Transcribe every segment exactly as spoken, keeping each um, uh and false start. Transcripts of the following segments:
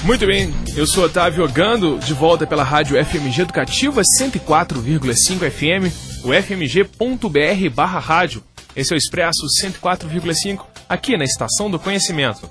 Muito bem, eu sou Otávio Ogando, de volta pela rádio F M G Educativa cento e quatro vírgula cinco F M, o f m g ponto b r barra rádio. Esse é o Expresso cento e quatro vírgula cinco, aqui na Estação do Conhecimento.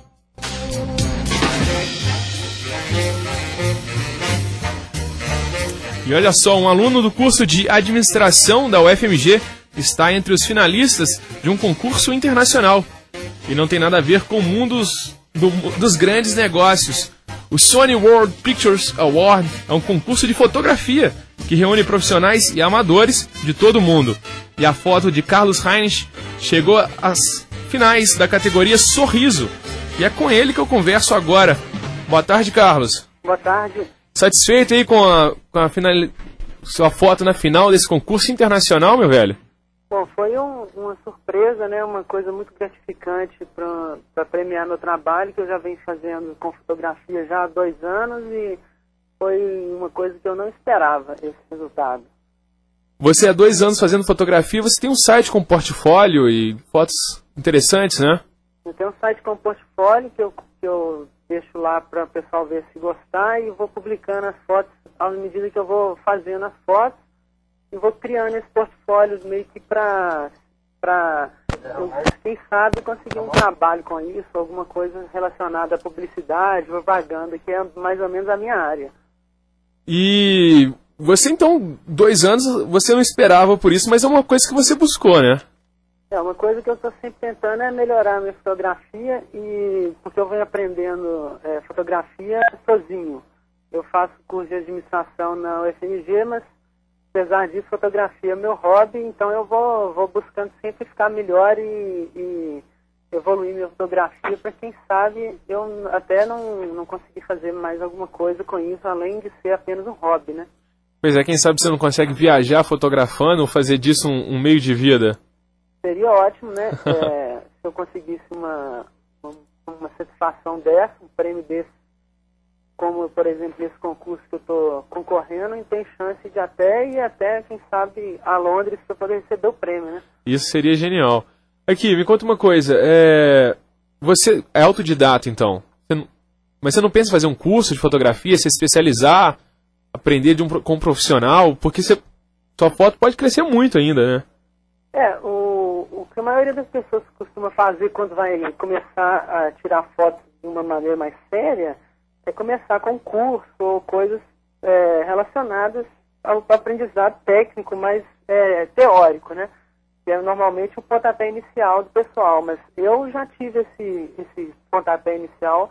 E olha só, um aluno do curso de Administração da U F M G está entre os finalistas de um concurso internacional. E não tem nada a ver com o mundo dos, do, dos grandes negócios. O Sony World Pictures Award é um concurso de fotografia que reúne profissionais e amadores de todo o mundo. E a foto de Carlos Heinrich chegou às finais da categoria Sorriso. E é com ele que eu converso agora. Boa tarde, Carlos. Boa tarde. Satisfeito aí com a, com a final, sua foto na final desse concurso internacional, meu velho? Bom, foi um, uma surpresa, né? Uma coisa muito gratificante para premiar meu trabalho, que eu já venho fazendo com fotografia já há dois anos e foi uma coisa que eu não esperava, esse resultado. Você há dois anos fazendo fotografia, você tem um site com portfólio e fotos interessantes, né? Eu tenho um site com portfólio que eu, que eu deixo lá para o pessoal ver se gostar e vou publicando as fotos à medida que eu vou fazendo as fotos. E vou criando esses portfólios meio que para, para quem sabe, conseguir um trabalho com isso, alguma coisa relacionada à publicidade, propaganda, que é mais ou menos a minha área. E você, então, dois anos, você não esperava por isso, mas é uma coisa que você buscou, né? É, uma coisa que eu estou sempre tentando é melhorar a minha fotografia, e porque eu venho aprendendo é, fotografia sozinho. Eu faço curso de administração na U F M G, mas apesar disso, fotografia é meu hobby, então eu vou, vou buscando sempre ficar melhor e, e evoluir minha fotografia para, quem sabe, eu até não, não conseguir fazer mais alguma coisa com isso, além de ser apenas um hobby, né? Pois é, quem sabe você não consegue viajar fotografando ou fazer disso um, um meio de vida? Seria ótimo, né? É, se eu conseguisse uma, uma, uma satisfação dessa, um prêmio desse, como, por exemplo, esse concurso que eu estou concorrendo, e tem chance de até ir até, quem sabe, a Londres para poder receber o prêmio, né? Isso seria genial. Aqui, me conta uma coisa. É... Você é autodidata, então? Você não... Mas você não pensa em fazer um curso de fotografia, se especializar, aprender de um... com um profissional? Porque você... sua foto pode crescer muito ainda, né? É, o, o que a maioria das pessoas costuma fazer quando vai começar a tirar fotos de uma maneira mais séria é começar com curso ou coisas é, relacionadas ao aprendizado técnico, mais é, teórico, né? Que é normalmente o pontapé inicial do pessoal. Mas eu já tive esse, esse pontapé inicial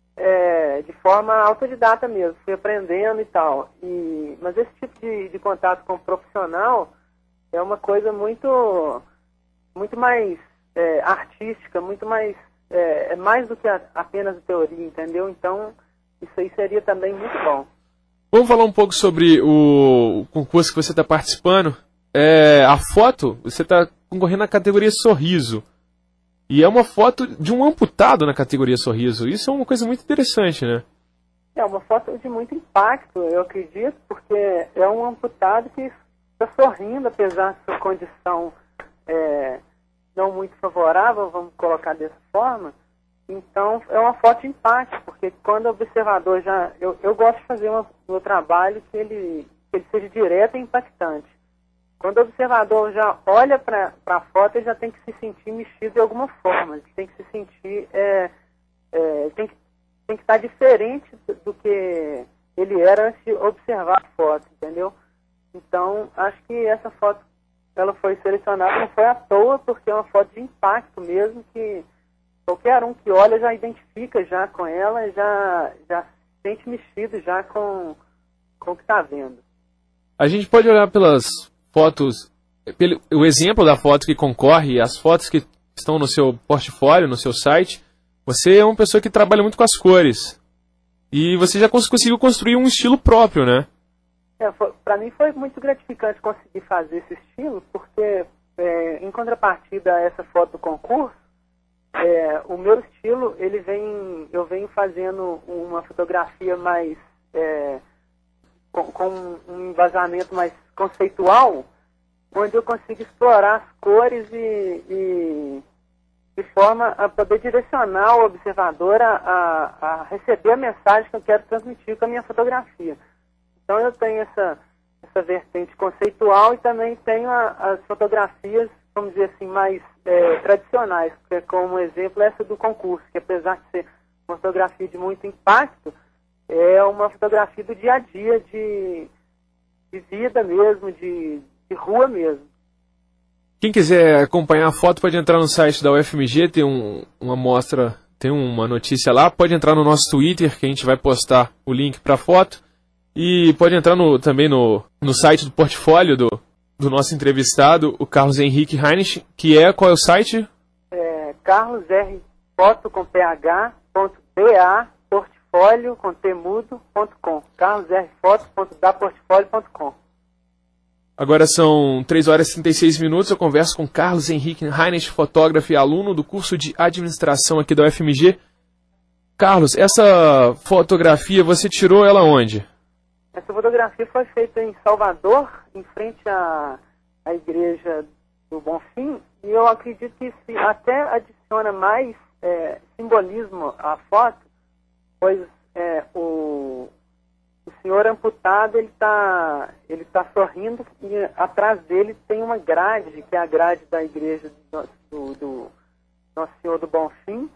é, de forma autodidata mesmo, fui aprendendo e tal. E, mas esse tipo de, de contato com o profissional é uma coisa muito, muito mais é, artística, muito mais, é, é mais do que a, apenas a teoria, entendeu? Então, isso aí seria também muito bom. Vamos falar um pouco sobre o, o concurso que você está participando. É, a foto, você está concorrendo na categoria Sorriso. E é uma foto de um amputado na categoria Sorriso. Isso é uma coisa muito interessante, né? É uma foto de muito impacto, eu acredito, porque é um amputado que está sorrindo, apesar de sua condição é, não muito favorável, vamos colocar dessa forma. Então, é uma foto de impacto, porque quando o observador já... Eu, eu gosto de fazer um, um trabalho que ele, que ele seja direto e impactante. Quando o observador já olha para a foto, ele já tem que se sentir mexido de alguma forma. Ele tem que se sentir... É, é, tem, que, tem que estar diferente do, do que ele era antes de observar a foto, entendeu? Então, acho que essa foto, ela foi selecionada, não foi à toa, porque é uma foto de impacto mesmo, que qualquer um que olha já identifica já com ela, já, já se sente mexido já com, com o que está vendo. A gente pode olhar pelas fotos, pelo, o exemplo da foto que concorre, as fotos que estão no seu portfólio, no seu site. Você é uma pessoa que trabalha muito com as cores. E você já cons- conseguiu construir um estilo próprio, né? É, para mim foi muito gratificante conseguir fazer esse estilo, porque é, em contrapartida a essa foto do concurso, É, o meu estilo, ele vem, eu venho fazendo uma fotografia mais, é, com, com um embasamento mais conceitual, onde eu consigo explorar as cores e, e, de forma a poder direcionar o observador a, a, a receber a mensagem que eu quero transmitir com a minha fotografia. Então eu tenho essa, essa vertente conceitual e também tenho a, as fotografias, vamos dizer assim, mais é, tradicionais, que é como exemplo essa do concurso, que apesar de ser uma fotografia de muito impacto, é uma fotografia do dia a dia, de, de vida mesmo, de, de rua mesmo. Quem quiser acompanhar a foto pode entrar no site da U F M G, tem um, uma mostra, tem uma notícia lá, pode entrar no nosso Twitter, que a gente vai postar o link para a foto, e pode entrar no, também no, no site do portfólio do, do nosso entrevistado, o Carlos Henrique Heinrich, que é, qual é o site? É carlos r foto com ph ponto ba portfólio com temudo ponto com, carlos r foto ponto da portfólio ponto com. Agora são três horas e trinta e seis minutos, eu converso com Carlos Henrique Heinrich, fotógrafo e aluno do curso de administração aqui da U F M G. Carlos, essa fotografia, você tirou ela onde? Essa fotografia foi feita em Salvador, em frente à, à igreja do Bonfim, e eu acredito que se até adiciona mais é, simbolismo à foto, pois é, o... O senhor amputado, ele está ele tá sorrindo e atrás dele tem uma grade, que é a grade da igreja do, do, do Nosso Senhor do Bonfim,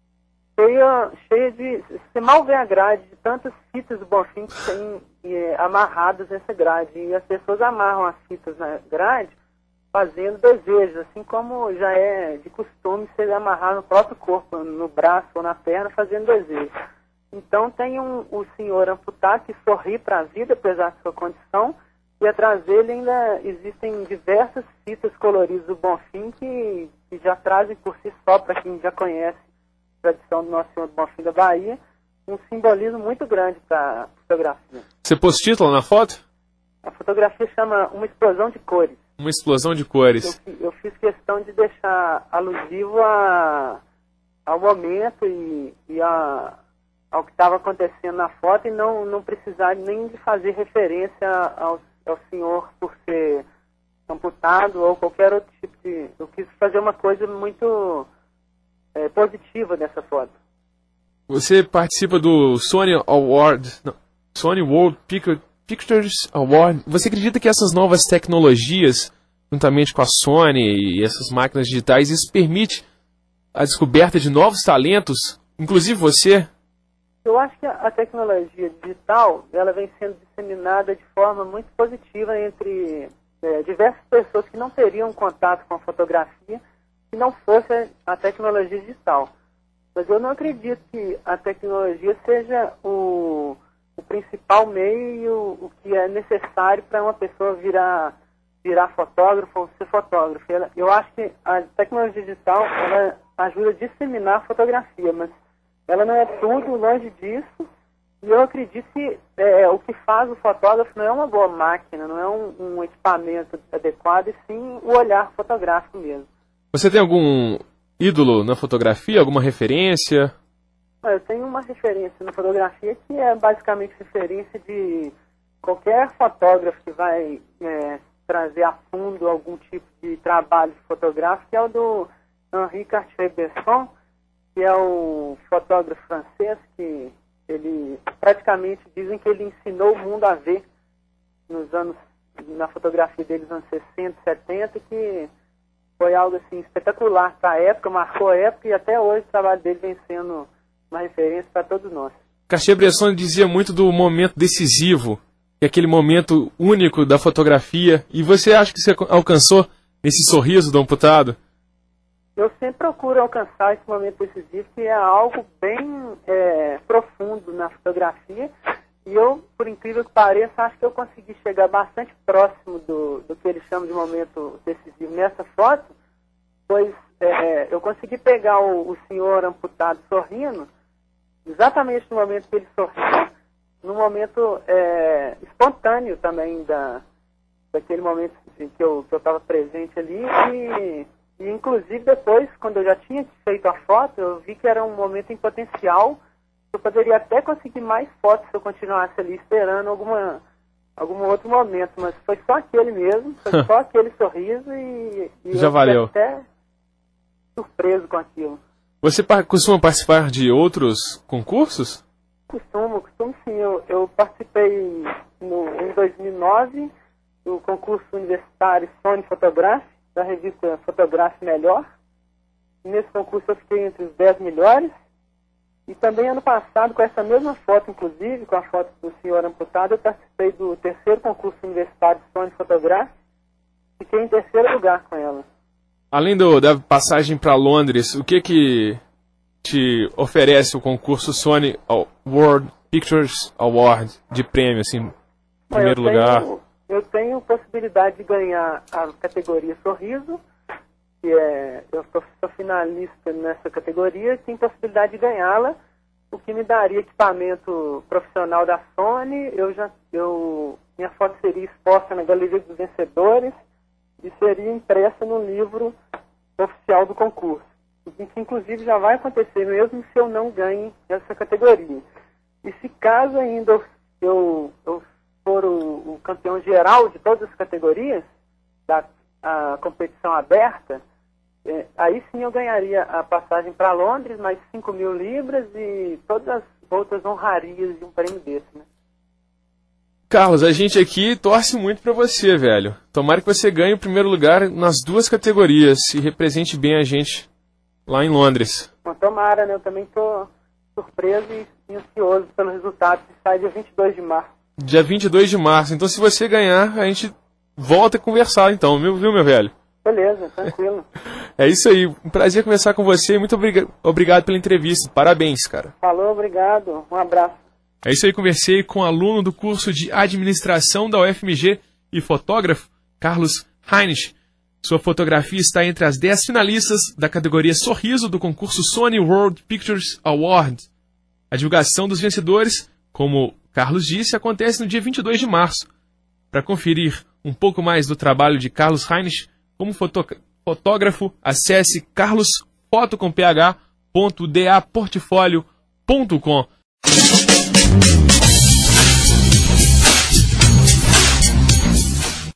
cheia, cheia de... Você mal vê a grade de tantas fitas do Bonfim que tem é, amarradas nessa grade. E as pessoas amarram as fitas na grade fazendo desejos, assim como já é de costume você amarrar no próprio corpo, no braço ou na perna, fazendo desejos. Então tem um, o senhor amputado que sorri para a vida, apesar da sua condição, e atrás dele ainda existem diversas fitas coloridas do Bonfim que, que já trazem por si só, para quem já conhece a tradição do Nosso Senhor do Bonfim da Bahia, um simbolismo muito grande para a fotografia. Você pôs título na foto? A fotografia chama Uma Explosão de Cores. Uma explosão de cores. Eu, eu fiz questão de deixar alusivo a, ao momento e, e a... ao que estava acontecendo na foto e não, não precisar nem de fazer referência ao, ao senhor por ser amputado ou qualquer outro tipo de... Eu quis fazer uma coisa muito é, positiva dessa foto. Você participa do Sony Award, não, Sony World Pictures Award. Você acredita que essas novas tecnologias, juntamente com a Sony e essas máquinas digitais, isso permite a descoberta de novos talentos, inclusive você? Eu acho que a tecnologia digital, ela vem sendo disseminada de forma muito positiva entre é, diversas pessoas que não teriam contato com a fotografia se não fosse a tecnologia digital. Mas eu não acredito que a tecnologia seja o, o principal meio e o, o que é necessário para uma pessoa virar, virar fotógrafo ou ser fotógrafo. Ela, eu acho que a tecnologia digital ela ajuda a disseminar a fotografia, mas ela não é tudo, longe disso, e eu acredito que é, o que faz o fotógrafo não é uma boa máquina, não é um, um equipamento adequado, e sim o olhar fotográfico mesmo. Você tem algum ídolo na fotografia, alguma referência? Eu tenho uma referência na fotografia que é basicamente referência de qualquer fotógrafo que vai é, trazer a fundo algum tipo de trabalho fotográfico, que é o do Henri Cartier-Bresson, que é um fotógrafo francês que ele praticamente dizem que ele ensinou o mundo a ver nos anos, na fotografia dele nos anos sessenta, setenta, que foi algo assim espetacular para a época, marcou a época, e até hoje o trabalho dele vem sendo uma referência para todos nós. Cartier-Bresson dizia muito do momento decisivo, que é aquele momento único da fotografia, e você acha que você alcançou nesse sorriso do amputado? Eu sempre procuro alcançar esse momento decisivo, que é algo bem é, profundo na fotografia, e eu, por incrível que pareça, acho que eu consegui chegar bastante próximo do, do que eles chamam de momento decisivo nessa foto, pois é, eu consegui pegar o, o senhor amputado sorrindo, exatamente no momento que ele sorriu, num momento é, espontâneo também da, daquele momento que eu que eu estava presente ali, e... E, inclusive, depois, quando eu já tinha feito a foto, eu vi que era um momento em potencial. Eu poderia até conseguir mais fotos se eu continuasse ali esperando alguma, algum outro momento. Mas foi só aquele mesmo, foi só aquele sorriso e... e já valeu. Até, surpreso com aquilo. Você par- costuma participar de outros concursos? Costumo, costumo sim. Eu, eu participei no, em dois mil e nove do concurso universitário Sony Photograph, da revista Photograph Melhor. Nesse concurso eu fiquei entre os dez melhores. E também ano passado, com essa mesma foto, inclusive, com a foto do senhor amputado, eu participei do terceiro concurso universitário Sony Photograph. Fiquei em terceiro lugar com ela. Além do, da passagem para Londres, o que que te oferece o concurso Sony World Pictures Award de prêmio, assim, primeiro eu tenho, lugar? Eu tenho possibilidade de ganhar a categoria Sorriso, que é, eu sou, sou finalista nessa categoria, tenho possibilidade de ganhá-la, o que me daria equipamento profissional da Sony. Eu já, eu, minha foto seria exposta na Galeria dos Vencedores e seria impressa no livro oficial do concurso, que inclusive já vai acontecer mesmo se eu não ganhe essa categoria. E se caso ainda eu, eu for o, o campeão geral de todas as categorias da a competição aberta, é, aí sim eu ganharia a passagem para Londres, mais cinco mil libras e todas as outras honrarias de um prêmio desse, né? Carlos, a gente aqui torce muito pra você, velho. Tomara que você ganhe o primeiro lugar nas duas categorias e represente bem a gente lá em Londres. Bom, tomara, né? Eu também tô surpreso e ansioso pelo resultado que sai dia vinte e dois de março. Dia vinte e dois de março. Então, se você ganhar, a gente volta a conversar, então, viu, viu meu velho? Beleza, tranquilo. É isso aí. Um prazer conversar com você e muito obriga- obrigado pela entrevista. Parabéns, cara. Falou, obrigado. Um abraço. É isso aí, conversei com o aluno do curso de Administração da U F M G e fotógrafo, Carlos Heinrich. Sua fotografia está entre as dez finalistas da categoria Sorriso do concurso Sony World Pictures Award. A divulgação dos vencedores, como Carlos disse, acontece no dia vinte e dois de março. Para conferir um pouco mais do trabalho de Carlos Heinrich como foto- fotógrafo, acesse carlosfoto com ph ponto d a portfolio ponto com.